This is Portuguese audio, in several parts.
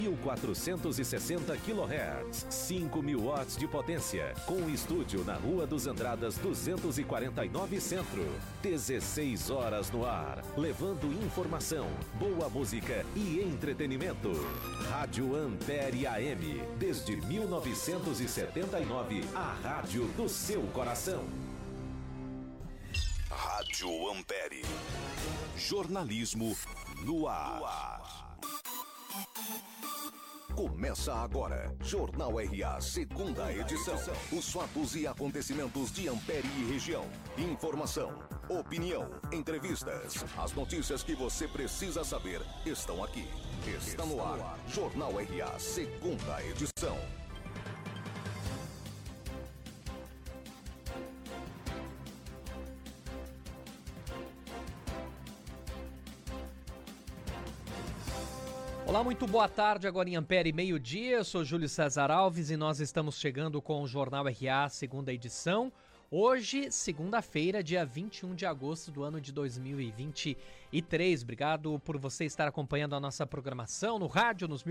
1460 kHz, 5.000 watts de potência, com estúdio na Rua dos Andradas 249 Centro. 16 horas no ar, levando informação, boa música e entretenimento. Rádio Ampere AM, desde 1979, a rádio do seu coração. Rádio Ampere. Jornalismo no ar. Começa agora, Jornal RA, segunda edição. Os fatos e acontecimentos de Ampere e região. Informação, opinião, entrevistas. As notícias que você precisa saber estão aqui. Está no ar, Jornal RA, segunda edição. Olá, muito boa tarde, agora em Ampere, meio-dia, eu sou Júlio César Alves e nós estamos chegando com o Jornal RA, segunda edição. Hoje, segunda-feira, dia 21 de agosto do ano de 2023. Obrigado por você estar acompanhando a nossa programação no rádio, nos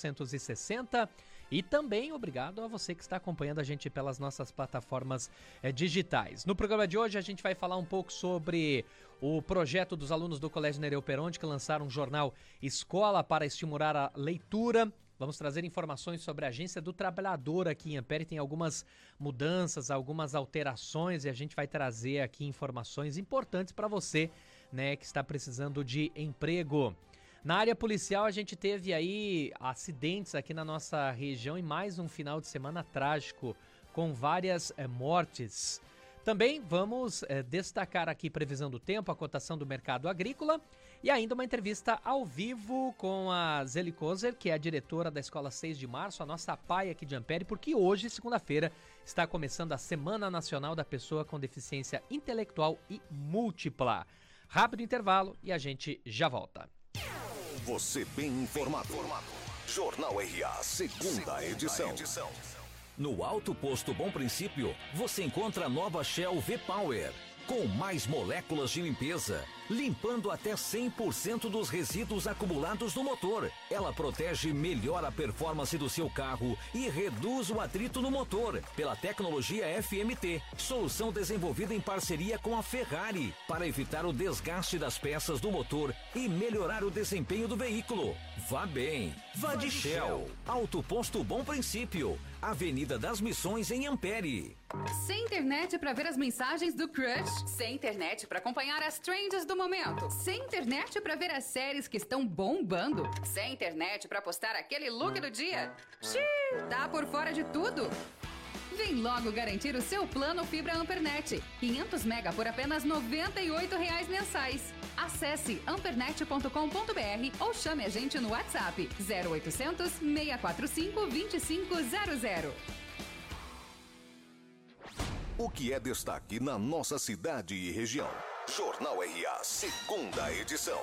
1460. E também obrigado a você que está acompanhando a gente pelas nossas plataformas digitais. No programa de hoje, a gente vai falar um pouco sobre o projeto dos alunos do Colégio Nereu Peronte, que lançaram um jornal Escola para estimular a leitura. Vamos trazer informações sobre a Agência do Trabalhador aqui em Ampere. Tem algumas mudanças, algumas alterações e a gente vai trazer aqui informações importantes para você, né, que está precisando de emprego. Na área policial, a gente teve aí acidentes aqui na nossa região e mais um final de semana trágico com várias mortes. Também vamos destacar aqui previsão do tempo, a cotação do mercado agrícola e ainda uma entrevista ao vivo com a Zeli Kozer, que é a diretora da Escola 6 de Março, a nossa PAI aqui de Ampere, porque hoje, segunda-feira, está começando a Semana Nacional da Pessoa com Deficiência Intelectual e Múltipla. Rápido intervalo e a gente já volta. Você bem informado. Jornal RA, segunda edição. No Alto Posto Bom Princípio, você encontra a nova Shell V-Power, com mais moléculas de limpeza, limpando até 100% dos resíduos acumulados no motor. Ela protege melhor a performance do seu carro e reduz o atrito no motor pela tecnologia FMT, solução desenvolvida em parceria com a Ferrari para evitar o desgaste das peças do motor e melhorar o desempenho do veículo. Vá bem, vá de Shell. Alto Posto Bom Princípio, Avenida das Missões em Ampere. Sem internet para ver as mensagens do crush? Sem internet para acompanhar as trends do momento? Sem internet para ver as séries que estão bombando? Sem internet para postar aquele look do dia? Xiii, tá por fora de tudo? Vem logo garantir o seu plano Fibra Ampernet. 500 mega por apenas R$ 98 mensais. Acesse ampernet.com.br ou chame a gente no WhatsApp 0800 645 2500. O que é destaque na nossa cidade e região? Jornal RA, segunda edição.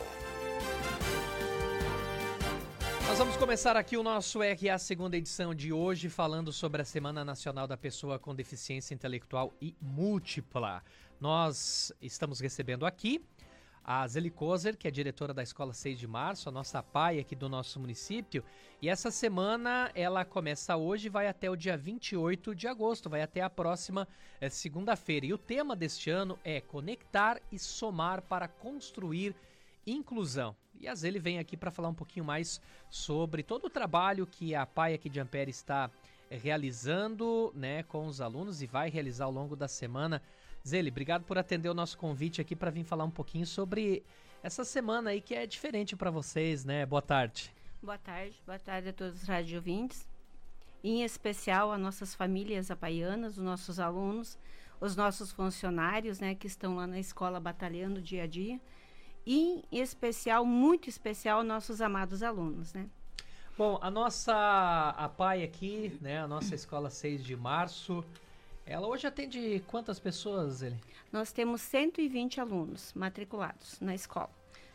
Nós vamos começar aqui o nosso RA segunda edição de hoje falando sobre a Semana Nacional da Pessoa com Deficiência Intelectual e Múltipla. Nós estamos recebendo aqui a Zeli Kozer, que é diretora da Escola 6 de Março, a nossa PAI aqui do nosso município. E essa semana ela começa hoje e vai até o dia 28 de agosto, vai até a próxima segunda-feira. E o tema deste ano é Conectar e Somar para Construir Inclusão. E a Zeli vem aqui para falar um pouquinho mais sobre todo o trabalho que a PAI aqui de Ampere está realizando, né, com os alunos e vai realizar ao longo da semana. Zeli, obrigado por atender o nosso convite aqui para vir falar um pouquinho sobre essa semana aí que é diferente para vocês, né? Boa tarde. Boa tarde a todos os rádio ouvintes, em especial a nossas famílias apaianas, os nossos alunos, os nossos funcionários, né, que estão lá na escola batalhando dia a dia, e em especial, muito especial, nossos amados alunos, né? Bom, a PAI aqui, né, a nossa Escola 6 de Março, ela hoje atende quantas pessoas, Zeli? Nós temos 120 alunos matriculados na escola.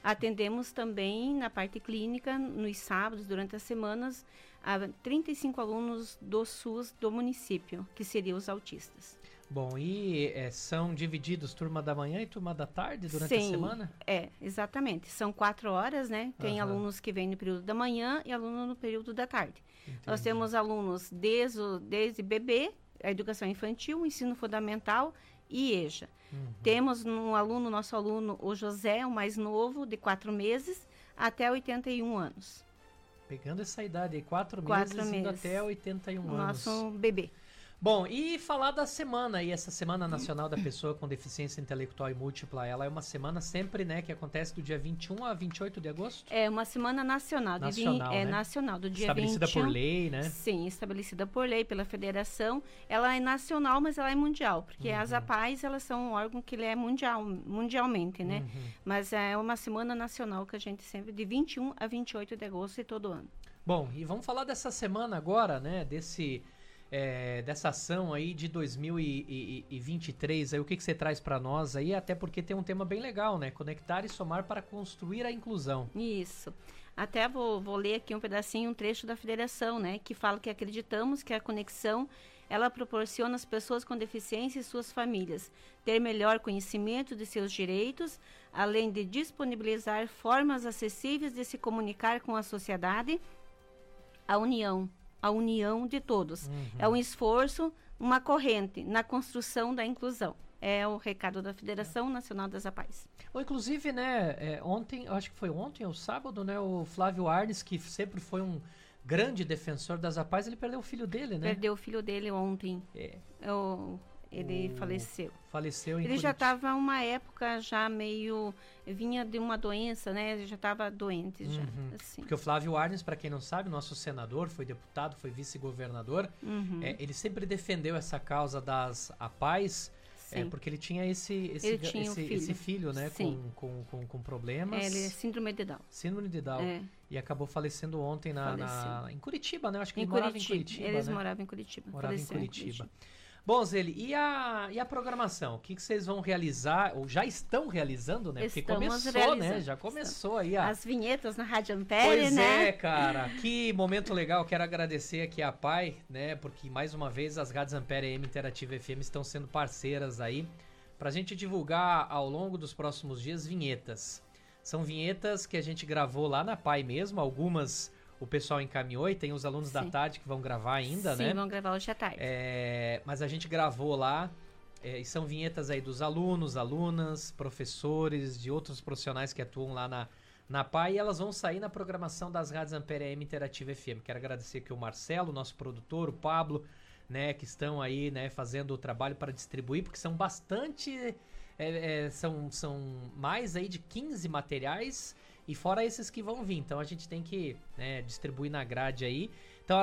Atendemos também na parte clínica, nos sábados, durante as semanas, a 35 alunos do SUS do município, que seriam os autistas. Bom, e são divididos turma da manhã e turma da tarde durante a semana? Exatamente. São 4 horas, né? Tem alunos que vêm no período da manhã e aluno no período da tarde. Entendi. Nós temos alunos desde bebê, a educação infantil, o ensino fundamental e EJA. Temos nosso aluno, o José, o mais novo, de 4 meses, até 81 anos. Pegando essa idade aí, 4 meses, indo até 81 anos. Nosso bebê. Bom, e falar da semana aí, essa Semana Nacional da Pessoa com Deficiência Intelectual e Múltipla, ela é uma semana sempre, né, que acontece do dia 21 a 28 de agosto? É uma semana nacional. Né? Nacional, do dia estabelecida 21. Por lei, né? Sim, estabelecida por lei, pela federação. Ela é nacional, mas ela é mundial, porque as APAES, elas são um órgão que ele é mundialmente, né? Mas é uma semana nacional que a gente sempre, de 21 a 28 de agosto de todo ano. Bom, e vamos falar dessa semana agora, né, dessa ação aí de 2023, aí o que você traz para nós aí, até porque tem um tema bem legal, né? Conectar e somar para construir a inclusão. Isso. Até vou ler aqui um pedacinho, um trecho da federação, né? Que fala que acreditamos que a conexão, ela proporciona às pessoas com deficiência e suas famílias ter melhor conhecimento de seus direitos, além de disponibilizar formas acessíveis de se comunicar com a sociedade, a união de todos. É um esforço, uma corrente na construção da inclusão. É o recado da Federação Nacional das APAES. Inclusive, né, ontem, acho que foi ontem ou sábado, né, o Flávio Arnes, que sempre foi um grande defensor das APAES, ele perdeu o filho dele, né? Perdeu o filho dele ontem. Ele faleceu. Faleceu em Ele já estava uma época já meio... Vinha de uma doença, né? Ele já estava doente. Já, assim. Porque o Flávio Arnes, para quem não sabe, nosso senador, foi deputado, foi vice-governador. Ele sempre defendeu essa causa das APAES, porque ele tinha esse filho, né? Com problemas. Ele é síndrome de Down. Síndrome de Down. E acabou falecendo ontem em Curitiba, né? Acho que ele morava em Curitiba. Eles moravam em Curitiba. Morava em Curitiba. Bom, Zeli, e a programação? O que vocês vão realizar, ou já estão realizando, né? Porque começou, né? Já começou aí as vinhetas na Rádio Ampere, pois né? Pois é, cara. Que momento legal. Quero agradecer aqui a PAI, né? Porque, mais uma vez, as Rádios Ampere e AM Interativa FM estão sendo parceiras aí pra gente divulgar ao longo dos próximos dias vinhetas. São vinhetas que a gente gravou lá na PAI mesmo, algumas... O pessoal encaminhou e tem os alunos da tarde que vão gravar ainda, né? Sim, vão gravar hoje à tarde. Mas a gente gravou lá, e são vinhetas aí dos alunos, alunas, professores, de outros profissionais que atuam lá na PAI, e elas vão sair na programação das Rádios Ampere AM Interativa FM. Quero agradecer aqui o Marcelo, nosso produtor, o Pablo, né, que estão aí, né, fazendo o trabalho para distribuir, porque são bastante... são mais aí de 15 materiais... E fora esses que vão vir, então a gente tem que, né, distribuir na grade aí. Então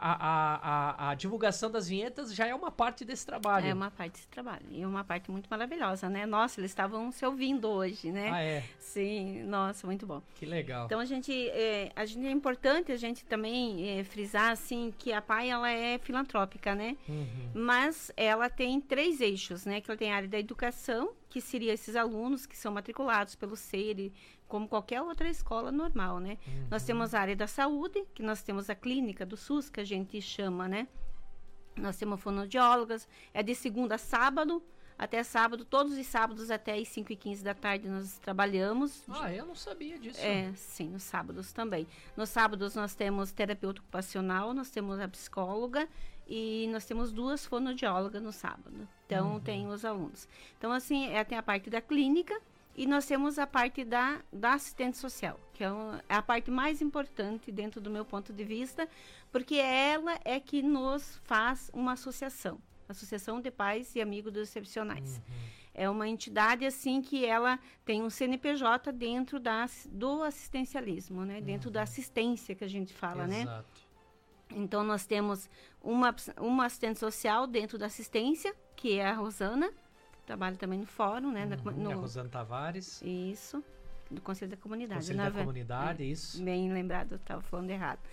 a divulgação das vinhetas já é uma parte desse trabalho. É uma parte desse trabalho. E uma parte muito maravilhosa, né? Nossa, eles estavam se ouvindo hoje, né? Ah, é? Sim, nossa, muito bom. Que legal. Então é importante a gente também frisar, assim, que a PAI, ela é filantrópica, né? Mas ela tem 3 eixos, né? Que ela tem a área da educação, que seria esses alunos que são matriculados pelo SEIRE, como qualquer outra escola normal, né? Nós temos a área da saúde, que nós temos a clínica do SUS, que a gente chama, né? Nós temos fonoaudiólogas, é de segunda a sábado, até sábado, todos os sábados até as 5h15 da tarde nós trabalhamos. Ah, eu não sabia disso. Sim, nos sábados também. Nos sábados nós temos terapeuta ocupacional, nós temos a psicóloga e nós temos 2 fonoaudiólogas no sábado. Então, tem os alunos. Então, assim, tem a parte da clínica, e nós temos a parte da assistente social, que é a parte mais importante dentro do meu ponto de vista, porque ela é que nos faz uma Associação de Pais e Amigos dos Excepcionais. É uma entidade, assim, que ela tem um CNPJ dentro do assistencialismo, né? Dentro da assistência que a gente fala, né? Exato. Então, nós temos uma assistente social dentro da assistência, que é a Rosana, trabalho também no fórum, né? A Rosana Tavares. Isso, do Conselho da Comunidade. Conselho da Comunidade, isso. Bem lembrado, eu estava falando errado.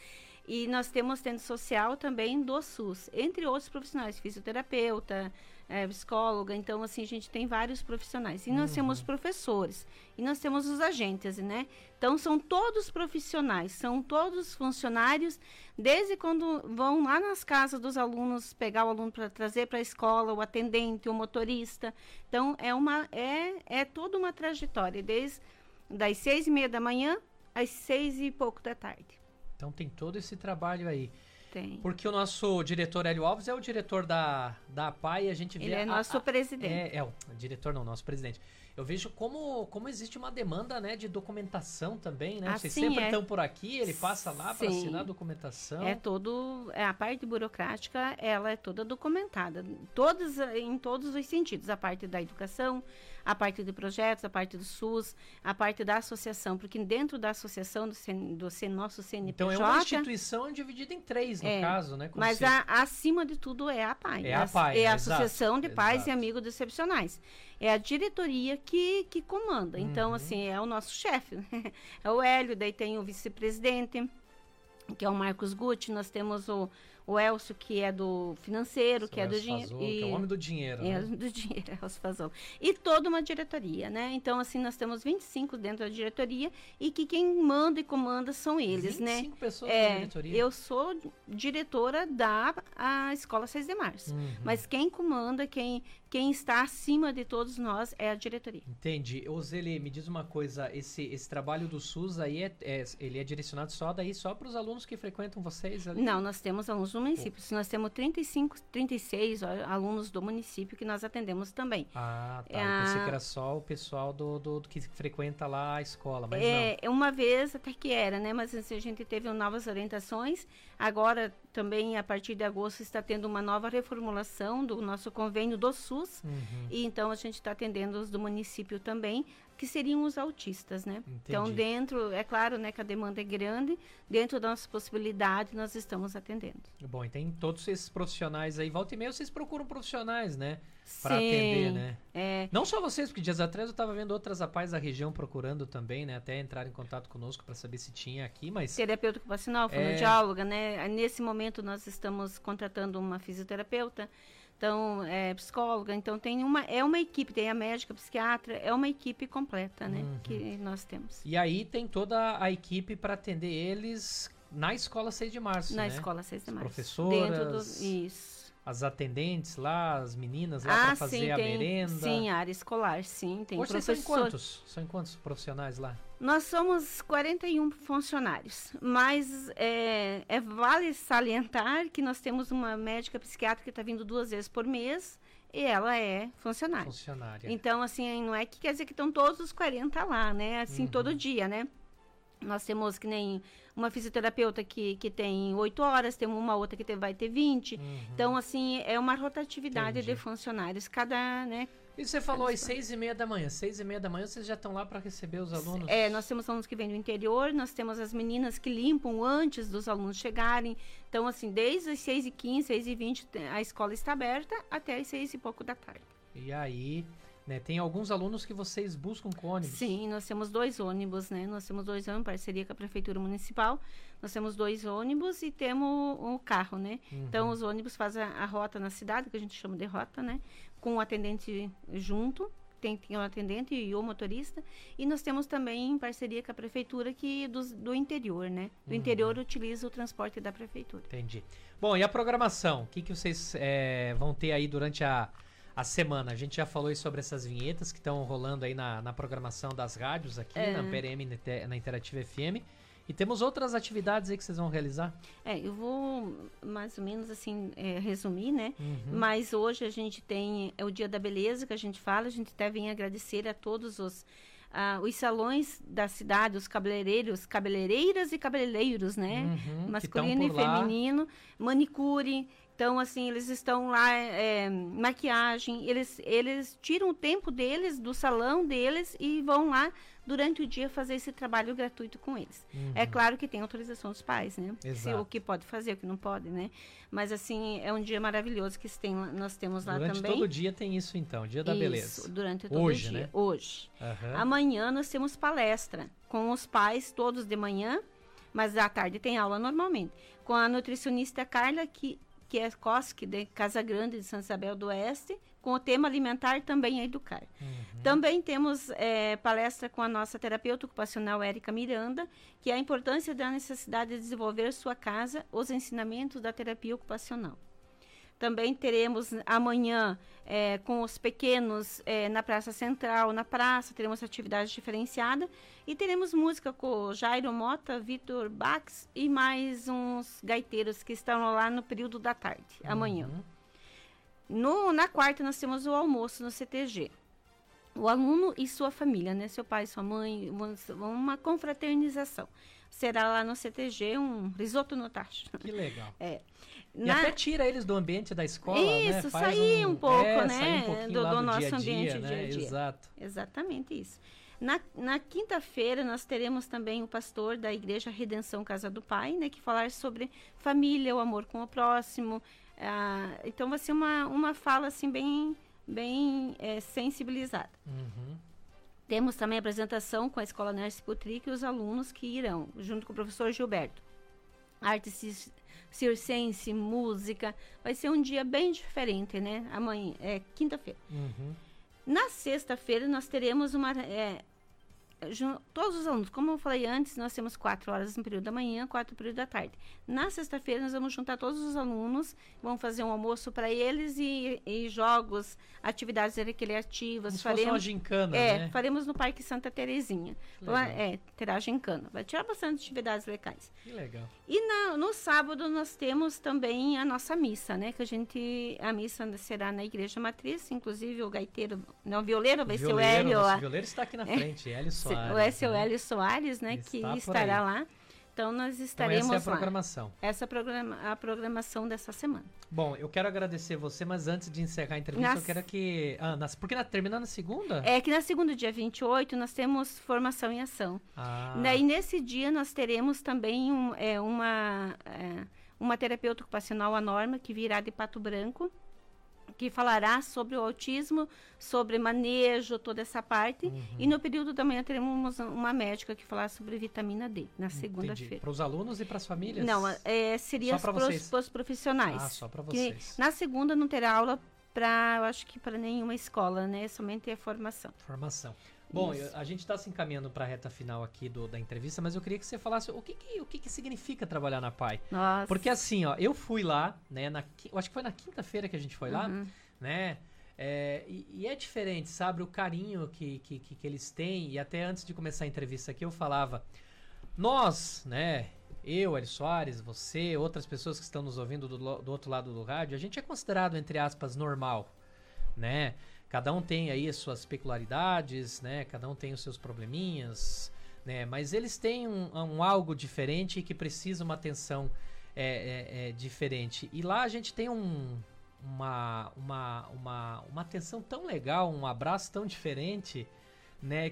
E nós temos tenda social também do SUS, entre outros profissionais, fisioterapeuta, psicóloga. Então, assim, a gente tem vários profissionais. E nós temos professores, e nós temos os agentes, né? Então, são todos profissionais, são todos funcionários, desde quando vão lá nas casas dos alunos, pegar o aluno para trazer para a escola, o atendente, o motorista. Então, é toda uma trajetória, desde das 6:30 da manhã às 6 e pouco da tarde. Então tem todo esse trabalho aí. Tem. Porque o nosso diretor Hélio Alves é o diretor da APAI e a gente vê... Ele é nosso presidente. O diretor não, nosso presidente. Eu vejo como existe uma demanda, né, de documentação também, né? Vocês sempre estão por aqui, ele passa lá para assinar a documentação. A parte burocrática, ela é toda documentada, em todos os sentidos. A parte da educação, a parte de projetos, a parte do SUS, a parte da associação, porque dentro da associação do nosso CNPJ... Então é uma instituição dividida em 3, no caso, né? Mas acima de tudo é a APAI. É a Associação de Pais e Amigos de Excepcionais. É a diretoria que comanda. Então, assim, é o nosso chefe. É o Hélio, daí tem o vice-presidente, que é o Marcos Gutti. Nós temos o Elcio, que é do financeiro, que é do dinheiro. Que é o homem do dinheiro. É, do dinheiro, é o Fazol. E toda uma diretoria, né? Então, assim, nós temos 25 dentro da diretoria e que quem manda e comanda são eles, 25 pessoas na diretoria. Eu sou diretora da Escola 6 de Março. Mas quem comanda, quem está acima de todos nós é a diretoria. Entendi. Zeli, me diz uma coisa, esse trabalho do SUS aí, ele é direcionado só para os alunos que frequentam vocês ali? Não, nós temos alunos do município. Nós temos 36 alunos do município que nós atendemos também. Ah, tá. Eu pensei que era só o pessoal do que frequenta lá a escola, mas não. Uma vez até que era, né? Mas assim, a gente teve novas orientações. Agora, também, a partir de agosto, está tendo uma nova reformulação do nosso convênio do SUS. E então, a gente está atendendo os do município também, que seriam os autistas, né? Entendi. Então, dentro, é claro, né, que a demanda é grande, dentro da nossa possibilidade, nós estamos atendendo. Bom, e tem todos esses profissionais aí, volta e meia vocês procuram profissionais, né? Para atender, né? Não só vocês, porque dias atrás eu estava vendo outras APAIs da região procurando também, né? Até entrar em contato conosco para saber se tinha aqui, mas... Terapeuta ocupacional, fonoaudióloga, né? Nesse momento nós estamos contratando uma fisioterapeuta, então, psicóloga, então é uma equipe, tem a médica, a psiquiatra, é uma equipe completa, né, que nós temos. E aí tem toda a equipe para atender eles na Escola 6 de Março, Na né? Escola 6 de Março. Professoras, isso. As atendentes lá, as meninas lá para fazer a merenda. Sim, área escolar, sim, tem Hoje professores. São em quantos profissionais lá? Nós somos 41 funcionários, mas vale salientar que nós temos uma médica psiquiatra que está vindo 2 vezes por mês e ela é funcionária. Então, assim, não é que quer dizer que estão todos os 40 lá, né? Assim, todo dia, né? Nós temos que nem uma fisioterapeuta que tem 8 horas, temos uma outra que vai ter 20. Então, assim, é uma rotatividade de funcionários. Né? E você falou às 6:30 da manhã. 6:30 da manhã vocês já estão lá para receber os alunos? Nós temos alunos que vêm do interior, nós temos as meninas que limpam antes dos alunos chegarem. Então, assim, desde as 6h15, 6h20, a escola está aberta até as 6 e pouco da tarde. E aí... né, tem alguns alunos que vocês buscam com ônibus? Sim, nós temos 2 ônibus, né? Nós temos 2 ônibus, parceria com a Prefeitura Municipal. Nós temos 2 ônibus e temos um carro, né? Então, os ônibus fazem a rota na cidade, que a gente chama de rota, né? Com o atendente junto, tem o atendente e o motorista. E nós temos também em parceria com a Prefeitura do interior, né? Do interior utiliza o transporte da Prefeitura. Entendi. Bom, e a programação? O que vocês vão ter aí durante a semana? A gente já falou aí sobre essas vinhetas que estão rolando aí na programação das rádios aqui, na PRM, na Interativa FM. E temos outras atividades aí que vocês vão realizar? Eu vou mais ou menos assim resumir, né? Mas hoje a gente tem o Dia da Beleza, que a gente fala. A gente até vem agradecer a todos os salões da cidade, os cabeleireiras e cabeleireiros, né? Masculino e feminino, manicure. Então, assim, eles estão lá, maquiagem, eles tiram o tempo deles, do salão deles, e vão lá durante o dia fazer esse trabalho gratuito com eles. É claro que tem autorização dos pais, né? Exato. O que pode fazer, o que não pode, né? Mas, assim, é um dia maravilhoso que nós temos lá durante também. Durante todo dia tem isso, então, Dia da Beleza. Durante todo hoje, dia. Né? Hoje. Amanhã nós temos palestra com os pais, todos de manhã, mas à tarde tem aula normalmente. Com a nutricionista Carla, que é Cosque, de Casa Grande, de Santa Isabel do Oeste, com o tema alimentar também a educar. Também temos palestra com a nossa terapeuta ocupacional Érica Miranda, que é a importância da necessidade de desenvolver sua casa, os ensinamentos da terapia ocupacional. Também teremos amanhã com os pequenos na Praça Central, na praça, teremos atividade diferenciada e teremos música com Jairo Mota, Vitor Bax e mais uns gaiteiros que estão lá no período da tarde, amanhã. Na quarta nós temos o almoço no CTG. O aluno e sua família, né? Seu pai e sua mãe, uma confraternização. Será lá no CTG um risoto no tacho. Que legal. E até tira eles do ambiente da escola, né? Isso, sair um pouco, né? Sair um pouquinho do lá nosso dia a ambiente dia, né? dia a dia. Exato. Exatamente isso. Na quinta-feira, nós teremos também o pastor da Igreja Redenção Casa do Pai, né? Que falar sobre família, o amor com o próximo. Então, vai ser uma fala, assim, bem sensibilizada. Temos também a apresentação com a Escola Nerce Putric e os alunos que irão, junto com o professor Gilberto. Arte circense, música. Vai ser um dia bem diferente, né? Amanhã, quinta-feira. Na sexta-feira, nós teremos todos os alunos, como eu falei antes, nós temos 4 horas no período da manhã, 4 no período da tarde. Na sexta-feira, nós vamos juntar todos os alunos, vamos fazer um almoço para eles e jogos, atividades recreativas. Como se fosse uma gincana, né? Faremos no Parque Santa Terezinha. Terá gincana. Vai tirar bastante atividades legais. Que legal. E no sábado, nós temos também a nossa missa, né? A missa será na Igreja Matriz, inclusive o gaiteiro, o violeiro vai ser o Hélio. O violeiro está aqui na frente, Hélio Soares. O seu Hélio Soares, né? Que estará lá. Então, nós estaremos então, essa é a programação. A programação dessa semana. Bom, eu quero agradecer você, mas antes de encerrar a entrevista, eu quero que... porque terminando na segunda? Que na segunda, dia 28, nós temos formação em ação. E nesse dia, nós teremos também uma terapeuta ocupacional, a Norma, que virá de Pato Branco, que falará sobre o autismo, sobre manejo, toda essa parte. E no período da manhã teremos uma médica que falará sobre vitamina D, na segunda-feira. Para os alunos e para as famílias? Não, seria para os profissionais. Só para vocês. Na segunda não terá aula eu acho que para nenhuma escola, né? Somente a formação. Bom, a gente está se encaminhando para a reta final aqui da entrevista, mas eu queria que você falasse o que significa trabalhar na PAI. Nossa. Porque assim, eu fui lá, né? Eu acho que foi na quinta-feira que a gente foi lá, né? E é diferente, sabe? O carinho que eles têm. E até antes de começar a entrevista aqui, eu falava, nós, né? Eu, Hélio Soares, você, outras pessoas que estão nos ouvindo do outro lado do rádio, a gente é considerado, entre aspas, normal, né? Cada um tem aí as suas peculiaridades, né? Cada um tem os seus probleminhas, né? Mas eles têm um algo diferente e que precisa uma atenção diferente. E lá a gente tem uma atenção tão legal, um abraço tão diferente, né?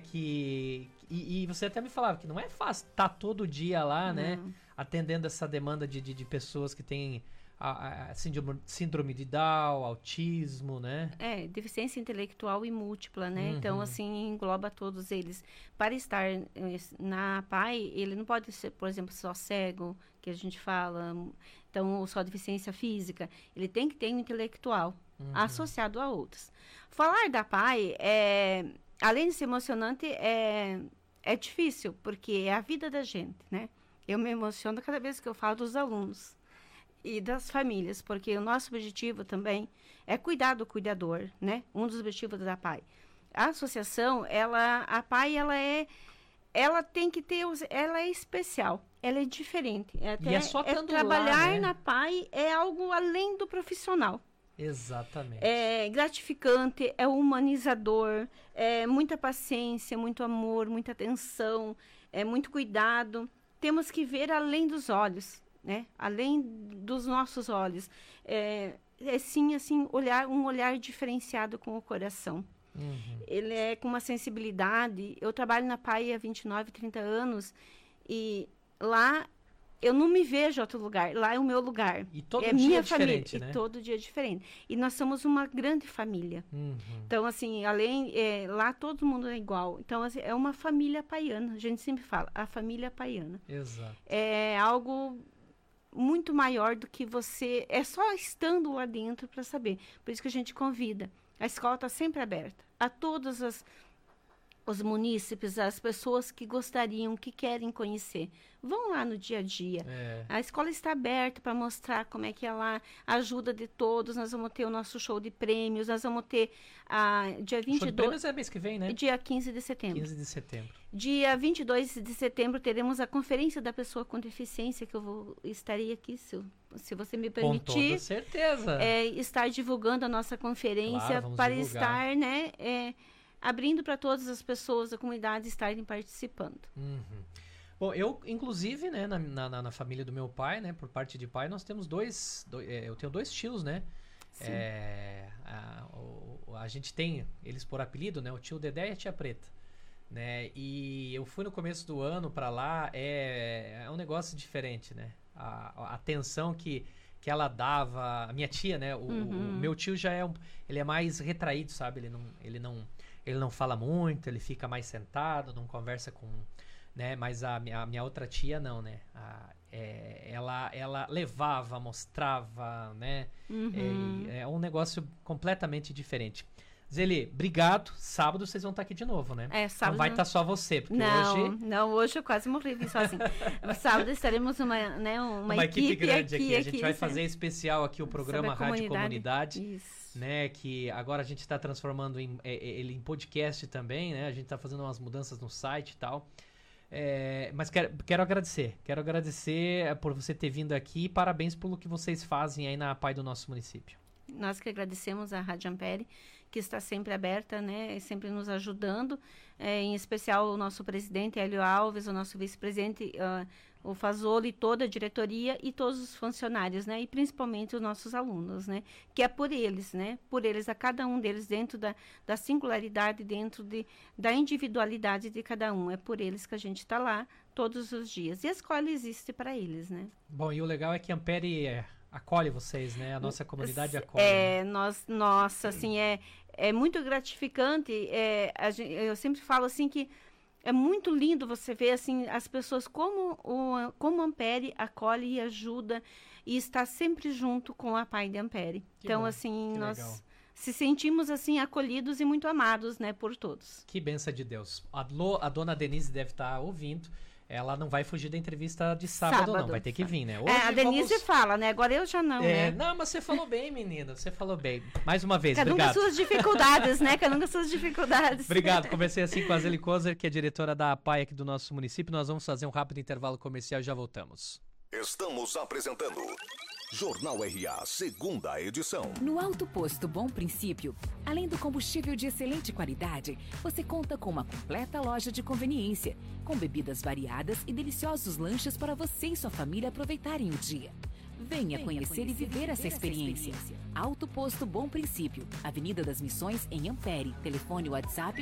E você até me falava que não é fácil estar todo dia lá, né? Atendendo essa demanda de pessoas que têm síndrome de Down, autismo, né? Deficiência intelectual e múltipla, né? Então, assim, engloba todos eles. Para estar na PAI, ele não pode ser, por exemplo, só cego, que a gente fala, então, só deficiência física. Ele tem que ter um intelectual associado a outros. Falar da PAI, além de ser emocionante, é difícil, porque é a vida da gente, né? Eu me emociono cada vez que eu falo dos alunos e das famílias, porque o nosso objetivo também é cuidar do cuidador, né? Um dos objetivos da PAI. A associação, a PAI, ela tem que ter, ela é especial, ela é diferente. E é só estando trabalhar lá, né? na PAI é algo além do profissional. Exatamente. É gratificante, é humanizador, é muita paciência, muito amor, muita atenção, é muito cuidado. Temos que ver além dos olhos, né? Além dos nossos olhos. Sim, assim, um olhar diferenciado com o coração. Ele é com uma sensibilidade. Eu trabalho na PAI há 29, 30 anos e lá eu não me vejo em outro lugar. Lá é o meu lugar. E todo é dia minha é diferente, família. né? E todo dia é diferente. E nós somos uma grande família. Então, assim, lá todo mundo é igual. Então, assim, é uma família paiana. A gente sempre fala, a família paiana. Exato. É algo muito maior do que você... É só estando lá dentro para saber. Por isso que a gente convida. A escola está sempre aberta a todos os munícipes, as pessoas que gostariam, que querem conhecer. Vão lá no dia a dia. A escola está aberta para mostrar como é que ela ajuda de todos. Nós vamos ter o nosso show de prêmios. Nós vamos ter dia 22... Show de prêmios é mês que vem, né? Dia 15 de setembro. 15 de setembro. Dia 22 de setembro teremos a conferência da pessoa com deficiência, que estarei aqui, se você me permitir. Com toda certeza. Estar divulgando a nossa conferência, Claro, para divulgar. estar, né, abrindo para todas as pessoas da comunidade estarem participando. Bom, eu, inclusive, né, na família do meu pai, né, por parte de pai, nós temos eu tenho 2 tios, né? Sim. A gente tem eles por apelido, né? O tio Dedé e a tia Preta. Né? E eu fui no começo do ano para lá, é um negócio diferente, né? A atenção que ela dava, a minha tia, né? O meu tio já ele é mais retraído, sabe? Ele não fala muito, ele fica mais sentado, não conversa com, né? Mas a minha outra tia não, né? Ela levava, mostrava, né? É um negócio completamente diferente. Zeli, obrigado. Sábado vocês vão estar aqui de novo, né? Sábado não vai estar só você, porque hoje eu quase morri sozinho. Sábado estaremos uma equipe grande aqui. A gente vai fazer especial aqui o programa Rádio Comunidade. Isso. Né, que agora a gente está transformando ele em podcast também, né? A gente está fazendo umas mudanças no site e tal. Mas quero agradecer por você ter vindo aqui e parabéns pelo que vocês fazem aí na PAI do nosso município. Nós que agradecemos a Rádio Ampere, que está sempre aberta, né, sempre nos ajudando, em especial o nosso presidente Hélio Alves, o nosso vice-presidente o Fazoli, toda a diretoria e todos os funcionários, né, e principalmente os nossos alunos, né, que é por eles, a cada um deles, dentro da singularidade, dentro da individualidade de cada um, é por eles que a gente está lá todos os dias, e a escola existe para eles, né. Bom, e o legal é que a Ampere acolhe vocês, né, a nossa comunidade acolhe. Assim, é muito gratificante, eu sempre falo assim que é muito lindo você ver assim, as pessoas como a Ampere acolhe e ajuda e está sempre junto com a PAI de Ampere. Então, bom, assim, nós legal. Se sentimos assim acolhidos e muito amados, né, por todos. Que bênção de Deus. A dona Denise deve estar ouvindo. Ela não vai fugir da entrevista de sábado não. Vai ter que vir, né? Hoje a Denise fala, né? Agora eu já não, né? Não, mas você falou bem, menina. Você falou bem. Mais uma vez, Cada obrigado. Cada um com suas dificuldades, né? Cada um com suas dificuldades. Obrigado. Conversei assim com a Zeli Kozer, que é diretora da APAI aqui do nosso município. Nós vamos fazer um rápido intervalo comercial e já voltamos. Estamos apresentando Jornal RA, segunda edição. No Alto Posto Bom Princípio, além do combustível de excelente qualidade, você conta com uma completa loja de conveniência, com bebidas variadas e deliciosos lanches para você e sua família aproveitarem o dia. Venha conhecer e viver essa experiência. Alto Posto Bom Princípio, Avenida das Missões, em Ampere. Telefone WhatsApp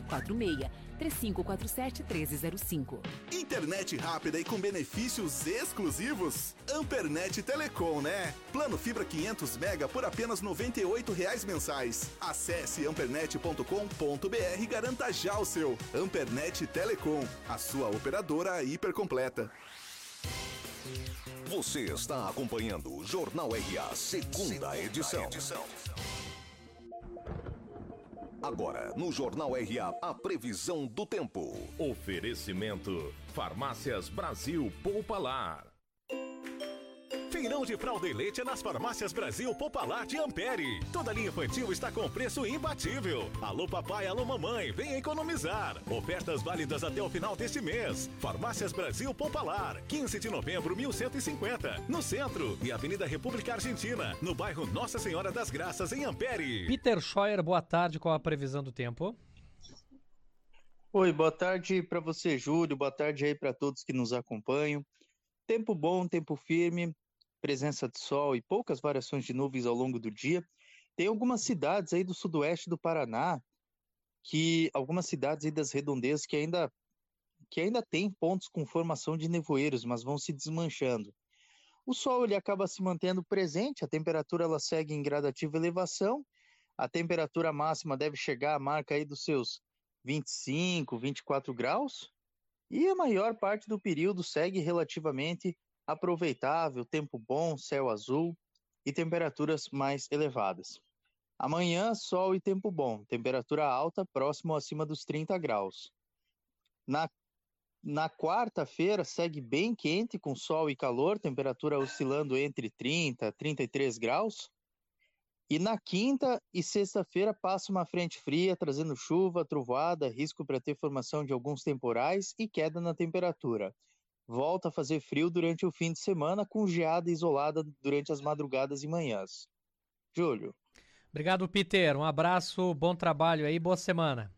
46-3547-1305. Internet rápida e com benefícios exclusivos? Ampernet Telecom, né? Plano fibra 500 mega por apenas R$ 98,00 mensais. Acesse ampernet.com.br e garanta já o seu. Ampernet Telecom, a sua operadora hiper completa. Você está acompanhando o Jornal RA, segunda edição. Agora, no Jornal RA, a previsão do tempo. Oferecimento: Farmácias Brasil Poupalar. Feirão de fralda e leite nas Farmácias Brasil Poupalar de Ampere. Toda linha infantil está com preço imbatível. Alô papai, alô mamãe, venha economizar. Ofertas válidas até o final deste mês. Farmácias Brasil Poupalar, 15 de novembro, 1150, no centro. E Avenida República Argentina, no bairro Nossa Senhora das Graças, em Ampere. Peter Scheuer, boa tarde, qual a previsão do tempo? Oi, boa tarde para você, Júlio, boa tarde aí para todos que nos acompanham. Tempo bom, tempo firme, presença de sol e poucas variações de nuvens ao longo do dia. Tem algumas cidades aí do sudoeste do Paraná, algumas cidades aí das redondezas que ainda tem pontos com formação de nevoeiros, mas vão se desmanchando. O sol ele acaba se mantendo presente, a temperatura ela segue em gradativa elevação, a temperatura máxima deve chegar à marca aí dos seus 25, 24 graus, e a maior parte do período segue relativamente aproveitável, tempo bom, céu azul e temperaturas mais elevadas. Amanhã, sol e tempo bom, temperatura alta, próximo acima dos 30 graus. Na quarta-feira, segue bem quente, com sol e calor, temperatura oscilando entre 30 e 33 graus. E na quinta e sexta-feira, passa uma frente fria, trazendo chuva, trovoada, risco para ter formação de alguns temporais e queda na temperatura. Volta a fazer frio durante o fim de semana, com geada isolada durante as madrugadas e manhãs. Júlio. Obrigado, Peter. Um abraço, bom trabalho aí, boa semana.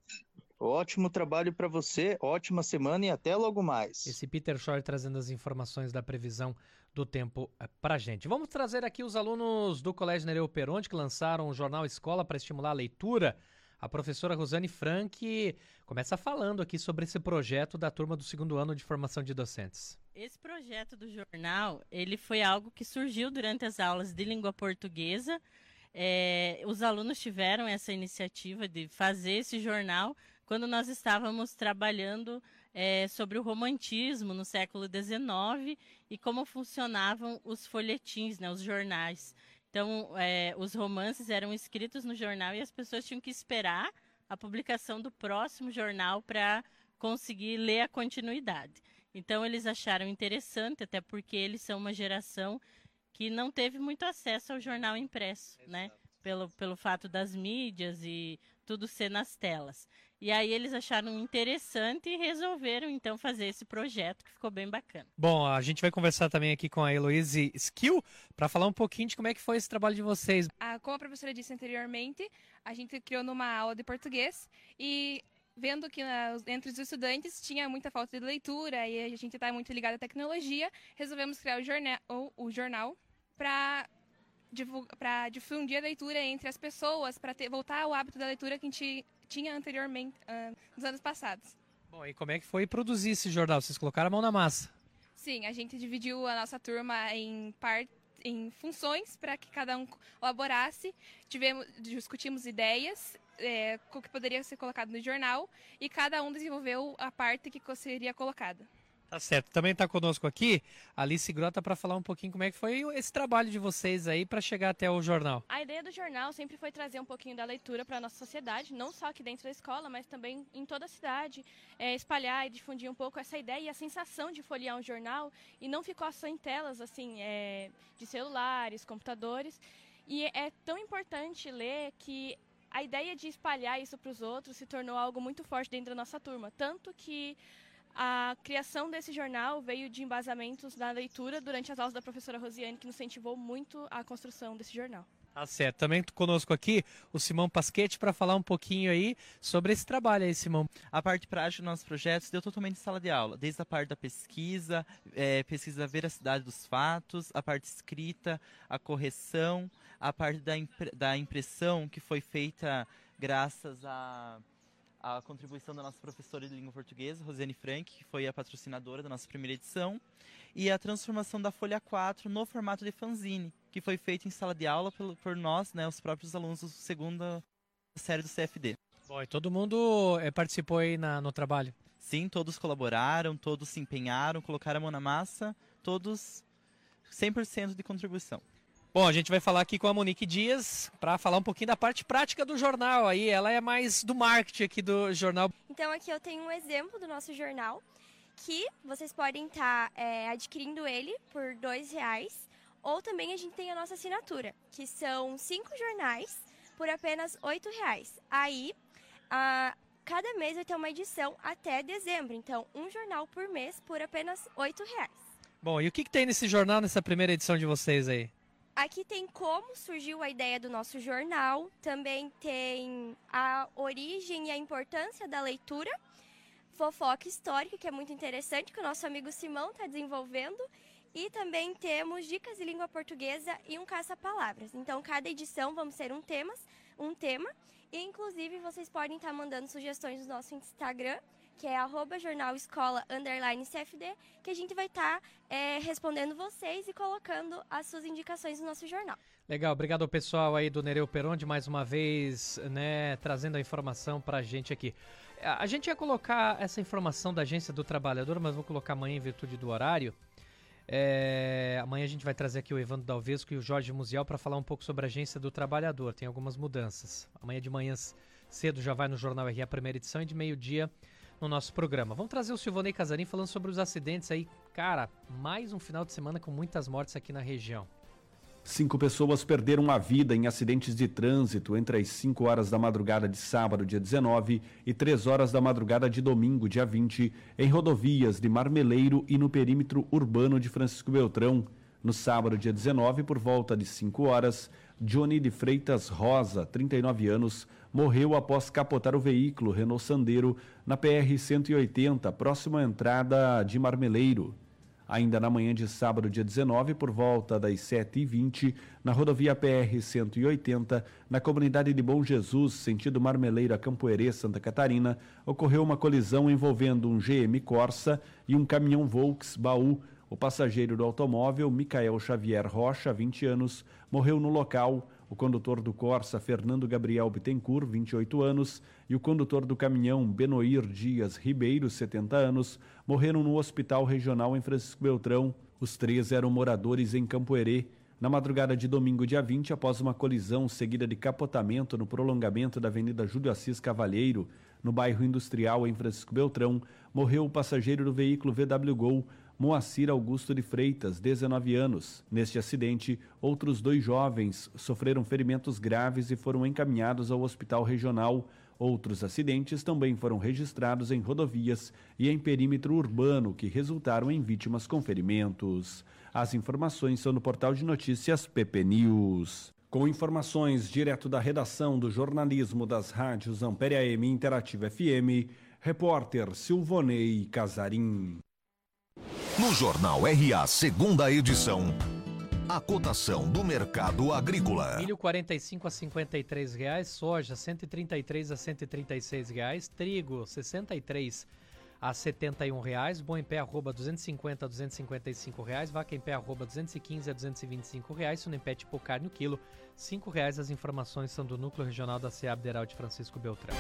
Ótimo trabalho para você, ótima semana e até logo mais. Esse Peter Schor trazendo as informações da previsão do tempo para a gente. Vamos trazer aqui os alunos do Colégio Nereu Peronte que lançaram o Jornal Escola para estimular a leitura. A professora Rosane Frank começa falando aqui sobre esse projeto da turma do 2º ano de formação de docentes. Esse projeto do jornal, ele foi algo que surgiu durante as aulas de língua portuguesa. Os alunos tiveram essa iniciativa de fazer esse jornal quando nós estávamos trabalhando sobre o romantismo no século XIX e como funcionavam os folhetins, né, os jornais. Então, os romances eram escritos no jornal e as pessoas tinham que esperar a publicação do próximo jornal para conseguir ler a continuidade. Então, eles acharam interessante, até porque eles são uma geração que não teve muito acesso ao jornal impresso, né? Pelo fato das mídias e tudo ser nas telas. E aí eles acharam interessante e resolveram, então, fazer esse projeto, que ficou bem bacana. Bom, a gente vai conversar também aqui com a Heloise Skill para falar um pouquinho de como é que foi esse trabalho de vocês. Como a professora disse anteriormente, a gente criou numa aula de português e vendo que entre os estudantes tinha muita falta de leitura e a gente está muito ligado à tecnologia, resolvemos criar o jornal para difundir a leitura entre as pessoas, para voltar ao hábito da leitura que a gente tinha anteriormente, nos anos passados. Bom, e como é que foi produzir esse jornal? Vocês colocaram a mão na massa? Sim, a gente dividiu a nossa turma em funções para que cada um colaborasse. Discutimos ideias, o que poderia ser colocado no jornal e cada um desenvolveu a parte que seria colocada. Tá certo. Também está conosco aqui a Alice Grota para falar um pouquinho como é que foi esse trabalho de vocês aí para chegar até o jornal. A ideia do jornal sempre foi trazer um pouquinho da leitura para a nossa sociedade, não só aqui dentro da escola, mas também em toda a cidade, espalhar e difundir um pouco essa ideia e a sensação de folhear um jornal e não ficar só em telas assim, de celulares, computadores. E é tão importante ler que a ideia de espalhar isso para os outros se tornou algo muito forte dentro da nossa turma, tanto que a criação desse jornal veio de embasamentos da leitura durante as aulas da professora Rosiane, que nos incentivou muito a construção desse jornal. Tá certo. Também conosco aqui o Simão Pasquete para falar um pouquinho aí sobre esse trabalho aí, Simão. A parte prática do nosso projeto se deu totalmente em sala de aula, desde a parte da pesquisa, pesquisa da veracidade dos fatos, a parte escrita, a correção, a parte da impressão que foi feita graças a contribuição da nossa professora de língua portuguesa, Rosane Frank, que foi a patrocinadora da nossa primeira edição, e a transformação da folha 4 no formato de fanzine, que foi feito em sala de aula por nós, né, os próprios alunos da segunda série do CFD. Bom, e todo mundo participou aí no trabalho? Sim, todos colaboraram, todos se empenharam, colocaram a mão na massa, todos 100% de contribuição. Bom, a gente vai falar aqui com a Monique Dias para falar um pouquinho da parte prática do jornal. Aí ela é mais do marketing aqui do jornal. Então aqui eu tenho um exemplo do nosso jornal, que vocês podem estar adquirindo ele por R$2, ou também a gente tem a nossa assinatura, que são 5 jornais por apenas R$8. Aí, cada mês vai ter uma edição até dezembro, então um jornal por mês por apenas R$8. Bom, e o que tem nesse jornal, nessa primeira edição de vocês aí? Aqui tem como surgiu a ideia do nosso jornal, também tem a origem e a importância da leitura, fofoca histórica, que é muito interessante, que o nosso amigo Simão está desenvolvendo, e também temos dicas de língua portuguesa e um caça-palavras. Então, cada edição vamos ter um tema, e inclusive vocês podem estar mandando sugestões no nosso Instagram, que é @jornalescola_CFD, que a gente vai estar respondendo vocês e colocando as suas indicações no nosso jornal. Legal, obrigado ao pessoal aí do Nereu Peronde, mais uma vez, né, trazendo a informação pra gente aqui. A gente ia colocar essa informação da Agência do Trabalhador, mas vou colocar amanhã em virtude do horário. Amanhã a gente vai trazer aqui o Evandro Dalvesco e o Jorge Musial para falar um pouco sobre a Agência do Trabalhador. Tem algumas mudanças. Amanhã de manhã cedo já vai no Jornal RA, primeira edição, e de meio-dia no nosso programa. Vamos trazer o Silvonei Casarim falando sobre os acidentes aí. Cara, mais um final de semana com muitas mortes aqui na região. 5 pessoas perderam a vida em acidentes de trânsito entre as 5 horas da madrugada de sábado, dia 19, e 3 horas da madrugada de domingo, dia 20, em rodovias de Marmeleiro e no perímetro urbano de Francisco Beltrão. No sábado, dia 19, por volta de 5 horas, Johnny de Freitas Rosa, 39 anos, morreu após capotar o veículo Renault Sandero na PR-180, próximo à entrada de Marmeleiro. Ainda na manhã de sábado, dia 19, por volta das 7h20, na rodovia PR-180, na comunidade de Bom Jesus, sentido Marmeleiro a Campoerê, Santa Catarina, ocorreu uma colisão envolvendo um GM Corsa e um caminhão Volks baú. O passageiro do automóvel, Micael Xavier Rocha, 20 anos, morreu no local. O condutor do Corsa, Fernando Gabriel Bittencourt, 28 anos, e o condutor do caminhão, Benoir Dias Ribeiro, 70 anos, morreram no hospital regional em Francisco Beltrão. Os 3 eram moradores em Campoerê. Na madrugada de domingo, dia 20, após uma colisão seguida de capotamento no prolongamento da Avenida Júlio Assis Cavalheiro, no bairro Industrial em Francisco Beltrão, morreu o passageiro do veículo VW Gol, Moacir Augusto de Freitas, 19 anos. Neste acidente, outros 2 jovens sofreram ferimentos graves e foram encaminhados ao hospital regional. Outros acidentes também foram registrados em rodovias e em perímetro urbano, que resultaram em vítimas com ferimentos. As informações são no portal de notícias PP News. Com informações direto da redação do jornalismo das rádios Ampere AM e Interativa FM, repórter Silvonei Casarim. No Jornal RA, segunda edição, a cotação do mercado agrícola. Milho 45 a R$53, soja 133 a R$136, trigo 63 a R$71, boi em pé @250 a R$255, vaca em pé @215 a R$225, suno em pé tipo carne o quilo R$5. As informações são do Núcleo Regional da CEA Abderal de Francisco Beltrão.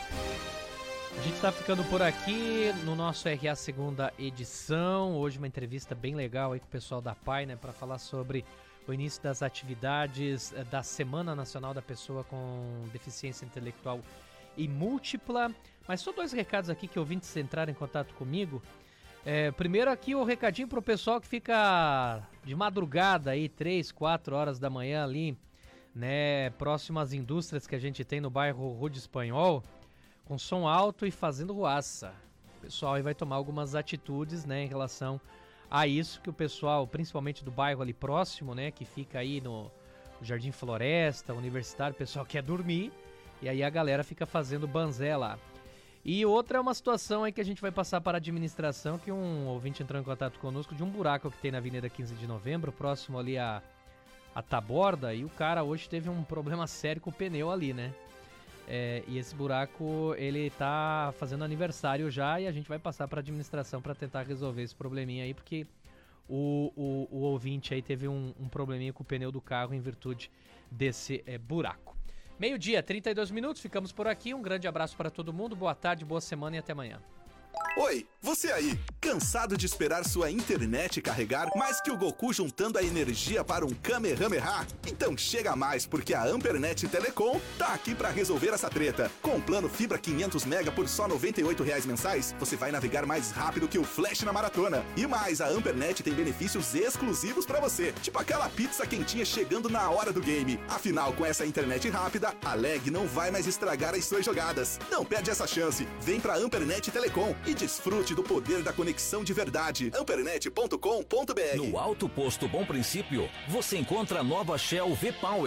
A gente está ficando por aqui no nosso RA segunda edição. Hoje uma entrevista bem legal aí com o pessoal da PAI, né, para falar sobre o início das atividades da Semana Nacional da Pessoa com Deficiência Intelectual e Múltipla. Mas só 2 recados aqui que ouvintes entraram em contato comigo. Primeiro aqui o recadinho para o pessoal que fica de madrugada aí, 3, 4 horas da manhã ali, né, próximo às indústrias que a gente tem no bairro Rude Espanhol, com som alto e fazendo ruaça. O pessoal aí vai tomar algumas atitudes, né, em relação a isso, que o pessoal, principalmente do bairro ali próximo, né, que fica aí no Jardim Floresta, Universitário, o pessoal quer dormir, e aí a galera fica fazendo banzé lá. E outra é uma situação aí que a gente vai passar para a administração, que um ouvinte entrou em contato conosco de um buraco que tem na Avenida 15 de Novembro, próximo ali a Taborda, e o cara hoje teve um problema sério com o pneu ali, né? E esse buraco, ele tá fazendo aniversário já, e a gente vai passar para a administração para tentar resolver esse probleminha aí, porque o ouvinte aí teve um probleminha com o pneu do carro em virtude desse buraco. Meio-dia, 32 minutos, ficamos por aqui. Um grande abraço para todo mundo, boa tarde, boa semana e até amanhã. Oi, você aí, cansado de esperar sua internet carregar mais que o Goku juntando a energia para um Kamehameha? Então chega mais, porque a Ampernet Telecom tá aqui para resolver essa treta. Com o plano fibra 500 mega por só R$98 mensais, você vai navegar mais rápido que o Flash na maratona. E mais, a Ampernet tem benefícios exclusivos para você, tipo aquela pizza quentinha chegando na hora do game. Afinal, com essa internet rápida, a lag não vai mais estragar as suas jogadas. Não perde essa chance. Vem pra Ampernet Telecom e desfrute do poder da conexão de verdade. Ampernet.com.br. No Alto Posto Bom Princípio, você encontra a nova Shell V-Power.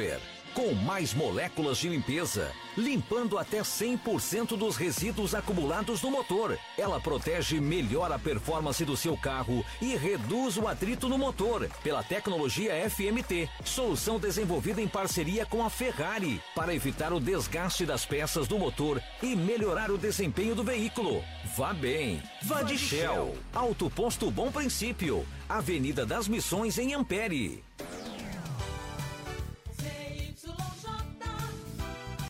com mais moléculas de limpeza, limpando até 100% dos resíduos acumulados no motor. Ela protege e melhora a performance do seu carro e reduz o atrito no motor pela tecnologia FMT, solução desenvolvida em parceria com a Ferrari para evitar o desgaste das peças do motor e melhorar o desempenho do veículo. Vá bem, vá de Shell. Auto Posto Bom Princípio, Avenida das Missões em Ampere.